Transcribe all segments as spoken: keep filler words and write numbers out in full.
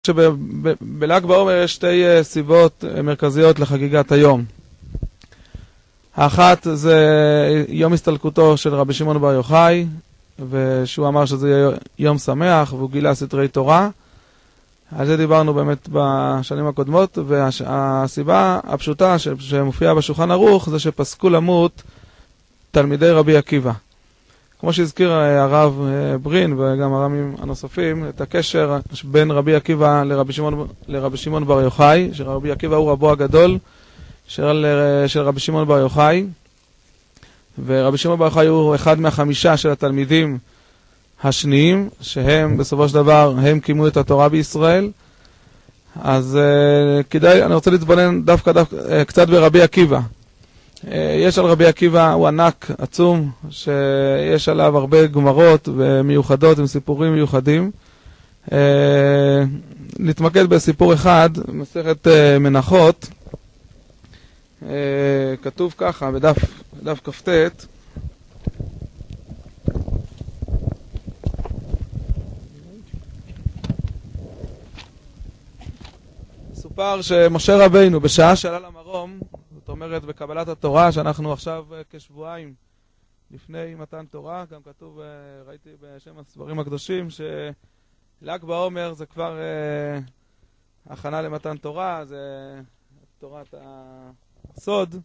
שבל"ג בעומר יש שתי סיבות מרכזיות לחגיגת היום. האחת זה יום הסתלקותו של רבי שמעון בר יוחאי, ושהוא אמר שזה יהיה יום שמח, והוא גילה סתרי תורה. על זה דיברנו באמת בשנים הקודמות, והסיבה הפשוטה שמופיעה בשולחן ערוך זה שפסקו למות תלמידי רבי עקיבא. כמו שהזכיר הרב ברין וגם הרבים הנוספים, את הקשר בין רבי עקיבא לרבי שמעון, לרבי שמעון בר יוחאי, שרבי עקיבא הוא רבו הגדול של, של רבי שמעון בר יוחאי, ורבי שמעון בר יוחאי הוא אחד מהחמישה של התלמידים השניים, שהם בסופו של דבר, הם קימו את התורה בישראל. אז uh, כדאי, אני רוצה להתבונן דווקא, דווקא uh, קצת ברבי עקיבא. יש על רבי עקיבא, הוא ענק, עצום, שיש עליו הרבה גמרות ומיוחדות עם סיפורים מיוחדים. נתמקד בסיפור אחד, מסכת מנחות. כתוב ככה, בדף, בדף כ"ט. סופר שמשה רבינו, בשעה שעלה למרום, זאת אומרת, בקבלת התורה, שאנחנו עכשיו כשבועיים לפני מתן תורה, גם כתוב, ראיתי בשם הספרים הקדושים, של"ג בעומר זה כבר אה, הכנה למתן תורה, זה תורת הסוד.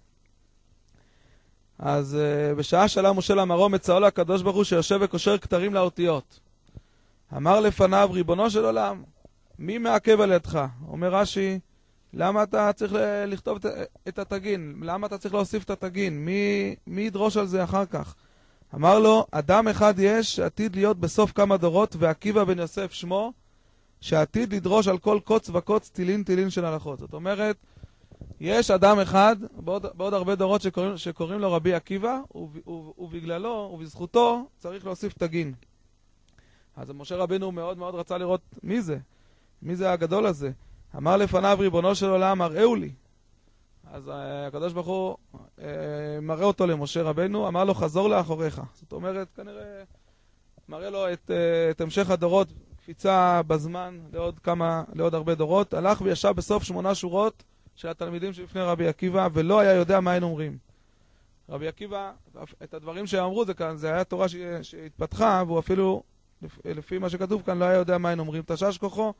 אז אה, בשעה שעלה משה למרום, מצאו לקדוש ברוך הוא שיושב וקושר כתרים לאותיות. אמר לפניו, ריבונו של עולם, מי מעכב על ידך? אומר רש"י, למה אתה צריך לכתוב את התגין? למה אתה צריך להוסיף את התגין? מי, מי ידרוש על זה אחר כך? אמר לו, אדם אחד יש שעתיד להיות בסוף כמה דורות, ועקיבא בן יוסף שמו, שעתיד לדרוש על כל קוץ וקוץ תילין תילין של הלכות. זאת אומרת, יש אדם אחד, בעוד, בעוד הרבה דורות שקוראים, שקוראים לו רבי עקיבא, ובגללו ובזכותו צריך להוסיף תגין. אז משה רבינו מאוד מאוד רצה לראות מי זה, מי זה הגדול הזה. אמר לפניו, ריבונו של עולם, הראו לי. אז הקדוש ברוך הוא מראה אותו למשה רבנו, אמר לו, חזור לאחוריך. זאת אומרת, כנראה מראה לו את, את המשך הדורות, קפיצה בזמן לעוד כמה, לעוד הרבה דורות. הלך וישב בסוף שמונה שורות של התלמידים שלפני רבי עקיבא, ולא היה יודע מה הם אומרים. רבי עקיבא, את הדברים שאמרו זה כאן, זה היה תורה שהתפתחה, והוא אפילו, לפי מה שכתוב כאן, לא היה יודע מה הם אומרים. תשש כוחו,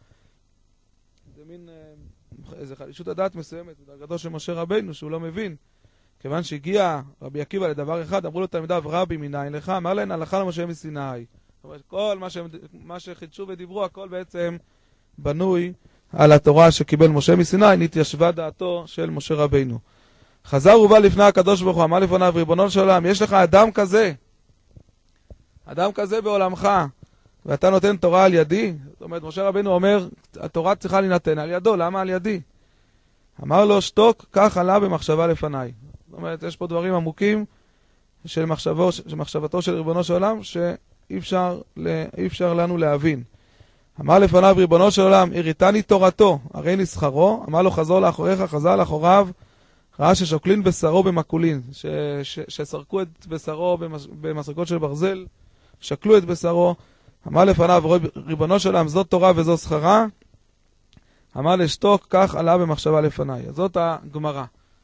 זה מין איזה חלישות הדעת מסוימת בדרגתו של משה רבינו שהוא לא מבין, כיוון שהגיע רבי עקיבא לדבר אחד, אמרו לו תלמידיו, רבי מנין לך? אמר להם, הלכה למשה מסיני. זאת אומרת, כל מה, ש... מה שחידשו ודיברו, הכל בעצם בנוי על התורה שקיבל משה מסיני, נתיישבה דעתו של משה רבינו. חזר ובא לפני הקדוש ברוך הוא, אמר לפניו, ריבונו של עולם, יש לך אדם כזה, אדם כזה בעולמך, ואתה נותן תורה על ידי? זאת אומרת, משה רבינו אומר, התורה צריכה להינתן על ידו, למה על ידי? אמר לו, שתוק, כך עלה במחשבה לפניי. זאת אומרת, יש פה דברים עמוקים של, מחשבו, של מחשבתו של ריבונו של עולם, שאי אפשר, אי אפשר לנו להבין. אמר לפניו, ריבונו של עולם, הראיתני תורתו, הרי נסחרו. אמר לו, חזור לאחוריך, חזר לאחוריו, ראה ששוקלין בשרו במקולין, ש, ש, שסרקו את בשרו במסרקות של ברזל, שקלו את בשרו. אמר לפניו, ריבונו של עולם, זאת תורה וזו שכרה. אמר לשתוק, כך עלה במחשבה לפניי. אז זאת הגמרא.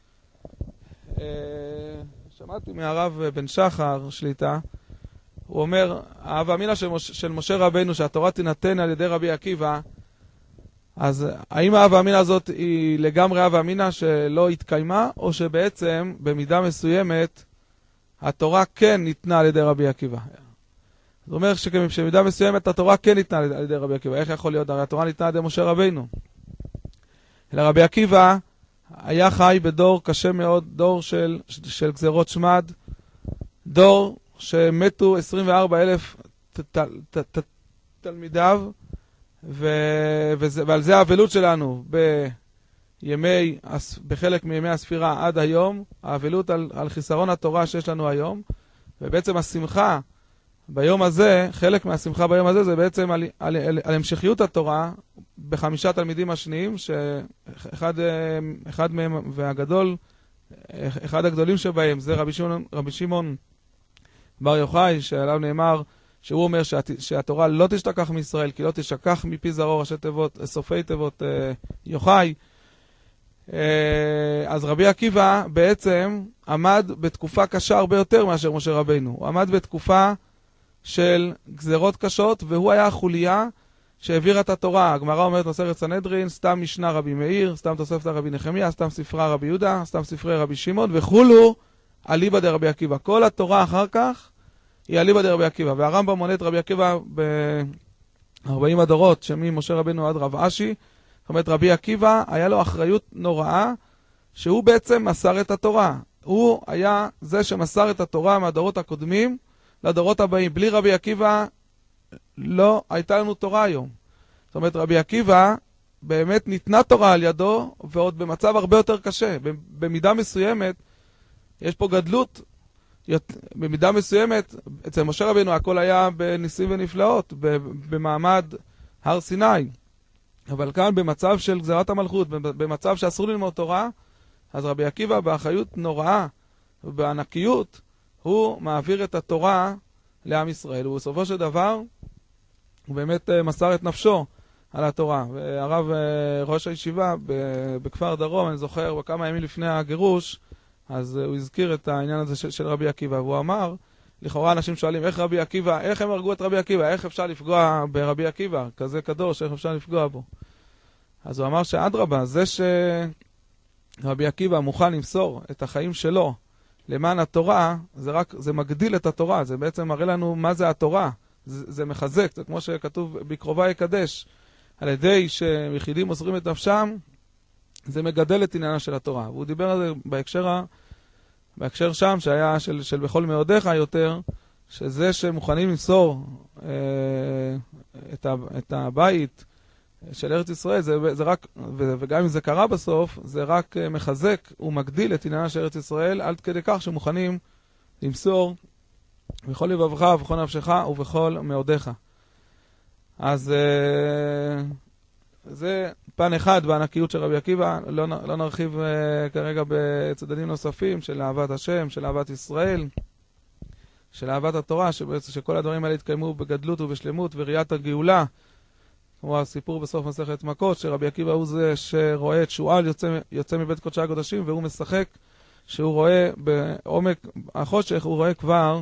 שמעתי מהרב בן שחר שליטה, הוא אומר, האב האמינה של, של משה רבינו שהתורה תינתן על ידי רבי עקיבא, אז האם האב האמינה הזאת היא לגמרי האב האמינה שלא התקיימה, או שבעצם במידה מסוימת התורה כן ניתנה על ידי רבי עקיבא? זאת אומרת שבמידה מסוימת התורה כן ניתנה על ידי רבי עקיבא. איך יכול להיות? הרי התורה ניתנה על ידי משה רבינו. אלא רבי עקיבא היה חי בדור קשה מאוד, דור של, של גזרות שמד, דור שמתו עשרים וארבעה אלף ת, ת, ת, תלמידיו, ו, וזה, ועל זה האבלות שלנו בימי, בחלק מימי הספירה עד היום, האבלות על, על חיסרון התורה שיש לנו היום, ובעצם השמחה ביום הזה, חלק מהשמחה ביום הזה זה בעצם על, על, על, על המשכיות התורה בחמישה תלמידים השניים, שאחד אחד מהם והגדול, אחד הגדולים שבהם זה רבי שמעון, רבי שמעון בר יוחאי, שעליו נאמר שהוא אומר שהת, שהתורה לא תשתכח מישראל, כי לא תשכח מפי זרעו ראשי תיבות, סופי תיבות אה, יוחאי. אה, אז רבי עקיבא בעצם עמד בתקופה קשה הרבה יותר מאשר משה רבינו. הוא עמד בתקופה של גזרות קשות, והוא היה החוליה שהעבירה את התורה. הגמרא אומרת מסכת סנהדרין, סתם משנה רבי מאיר, סתם תוספתא רבי נחמיה, סתם ספרה רבי יהודה, סתם ספרי רבי שמעון, וכולו אליבא דרבי עקיבא. כל התורה אחר כך היא אליבא דרבי עקיבא. והרמב"ם מונה את רבי עקיבא ב-ארבעים הדורות, שממשה רבינו עד רב אשי. זאת אומרת, רבי עקיבא היה לו אחריות נוראה, שהוא בעצם מסר את התורה. הוא היה זה שמסר את התורה מהדורות הקודמים לדורות הבאים. בלי רבי עקיבא לא הייתה לנו תורה היום. זאת אומרת, רבי עקיבא באמת ניתנה תורה על ידו, ועוד במצב הרבה יותר קשה. במידה מסוימת, יש פה גדלות, במידה מסוימת, אצל משה רבינו הכל היה בניסים ונפלאות, במעמד הר סיני. אבל כאן במצב של גזירת המלכות, במצב שאסור ללמוד תורה, אז רבי עקיבא באחריות נוראה ובענקיות, הוא מעביר את התורה לעם ישראל. ובסופו של דבר, הוא באמת מסר את נפשו על התורה. והרב ראש הישיבה בכפר דרום, אני זוכר, בכמה ימים לפני הגירוש, אז הוא הזכיר את העניין הזה של, של רבי עקיבא, והוא אמר, לכאורה אנשים שואלים, איך רבי עקיבא, איך הם הרגו את רבי עקיבא, איך אפשר לפגוע ברבי עקיבא, כזה קדוש, איך אפשר לפגוע בו? אז הוא אמר שאדרבה, זה שרבי עקיבא מוכן למסור את החיים שלו למען התורה, זה רק, זה מגדיל את התורה, זה בעצם מראה לנו מה זה התורה, זה, זה מחזק, זה כמו שכתוב בקרובה יקדש, על ידי שיחידים מוסרים את נפשם, זה מגדל את עניינה של התורה. והוא דיבר על זה בהקשר, ה... בהקשר שם, שהיה של, של בכל מאודיך יותר, שזה שמוכנים למסור אה, את, ה... את הבית של ארץ ישראל, זה, זה רק, ו... וגם אם זה קרה בסוף, זה רק מחזק ומגדיל את עניינה של ארץ ישראל, עד כדי כך שמוכנים למסור בכל לבבך ובכל נפשך ובכל מאודיך. אז אה, זה פן אחד בענקיות של רבי עקיבא, לא, לא נרחיב uh, כרגע בצדדים נוספים של אהבת השם, של אהבת ישראל, של אהבת התורה, שבעצם שכל הדברים האלה התקיימו בגדלות ובשלמות וראיית הגאולה, כמו הסיפור בסוף מסכת מכות, שרבי עקיבא הוא זה שרואה את שועל יוצא, יוצא מבית קודשי הקודשים, והוא משחק שהוא רואה בעומק החושך, הוא רואה כבר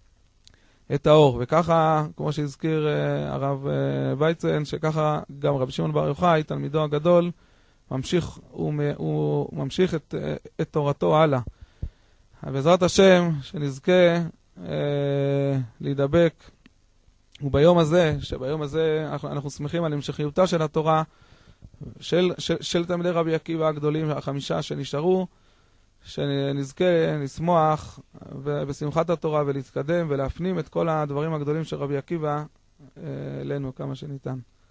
את האור. וככה, כמו שהזכיר uh, הרב uh, וייצן, שככה גם רבי שמעון בר יוחאי, תלמידו הגדול, ממשיך, הוא, הוא ממשיך את, uh, את תורתו הלאה. בעזרת השם, שנזכה uh, להידבק, וביום הזה, שביום הזה אנחנו, אנחנו שמחים על המשכיותה של התורה, של, של, של תלמידי רבי עקיבא הגדולים, החמישה שנשארו, שנזכה לשמוח בשמחת התורה ולהתקדם ולהפנים את כל הדברים הגדולים של רבי עקיבא אלינו כמה שניתן.